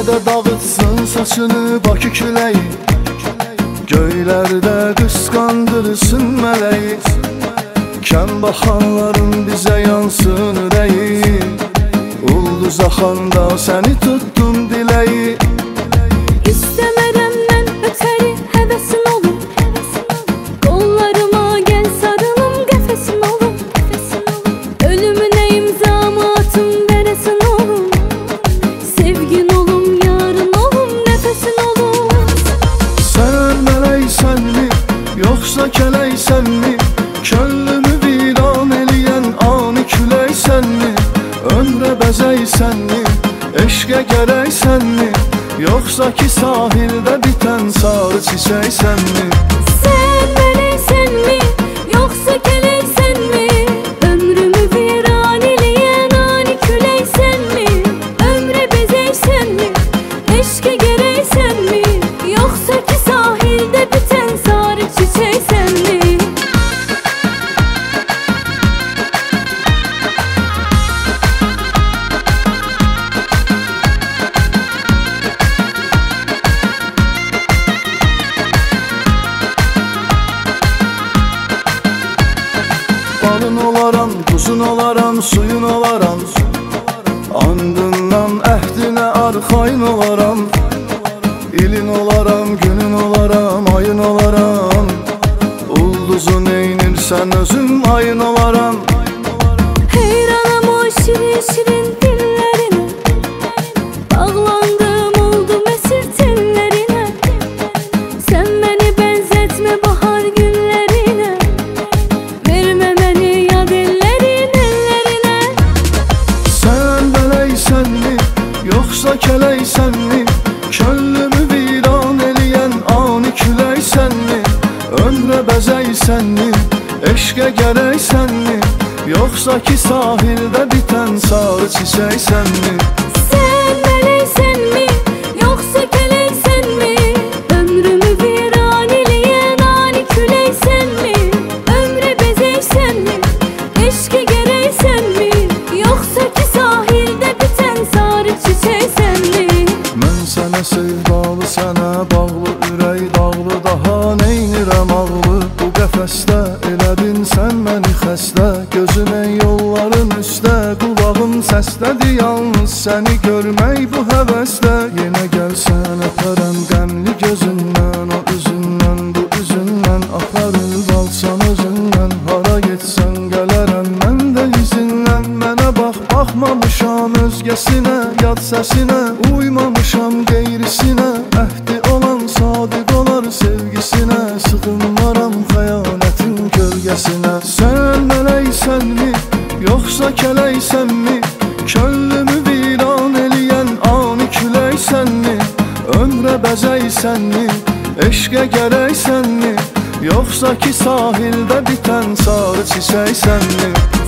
də dağıtsın saçını Bakı küləyi, göylərdə qısqandırsın mələyi. Kəm baxanların bizə yansın ürəyi, ulduz axanda səni tutdum diləyi. İstəmərəm mən ötəri həvəsin olum, qollarıma gəl sarılım qəfəsin olum. Ölümünə imzamı atım verəsin olum, sevgin olum, yarın olum, nəfəsin olum. Sən mələysənmi, yoxsa kələysənmi? Könlümü viran eləyən ani küləysənmi? Ömrə bəzəysənmi, eşqə gərəysənmi? Yoxsa ki sahildə bitən sarı çiçəksənmi? Sən mələysənmi, yoxsa kələysənmi? Ömrümü viran eləyən ani küləysənmi? Ömrə bəzəysənmi, eşqə gərəysənmi? Yoxsa ki sahildə bitən sarı çiçəksənmi? Balın olaram, tuzun olaram, suyun olaram. Andından əhdinə arxayın olaram. İlin olaram, günün olaram, ayın olaram. Ulduzun eynirsən özüm ayın olaram. Heyranam o şirin şirin dillərinə, bağlandım oldum əsir tellərinə. Sən məni bənzətmə bahar günlərinə, vermə məni yad ellərin əllərinə. Sən mələysənmi, yoxsa kələysənmi? Könlümü viran eləyən ani küləysənmi? Ömrə bəzəysənmi, eşqə gərəysənmi? Yoxsa ki sahildə bitən sarı çiçəksənmi? Sən mələysənmi, yoxsa kələysənmi? Ömrümü viran eləyən ani küləysənmi? Ömrə bəzəysənmi, eşqə gərəysənmi? Yoxsa ki sahildə bitən sarı çiçəksənmi? Mən sənə sevdalı, sənə bağlı, ürək dağlı, daha neynirəm ağlı? Bu qəfəsdə elədin sən məni xəstə, gözünə yolların üstə, qulağım səslədi yalnız səni görmək bu həvəsdə. Yenə gəlsən öpərəm qəmli gözündən, o üzündən, bu üzündən, aparır balsan özündən. Hara getsən gələrəm mən də izindən. Mənə bax, baxmamışam özgəsinə, yad səsinə, uymamışam qeyrisinə. Əhdi olan sadiq olar sevgisinə, sığınmaram xəyanətin kölgəsinə. Sən mələysənmi, yoxsa kələysənmi? Könlümü viran eləyən ani küləysənmi? Ömrə bəzəysənmi, eşqə gərəysənmi? Yoxsa ki sahildə bitən sarı çiçəksənmi?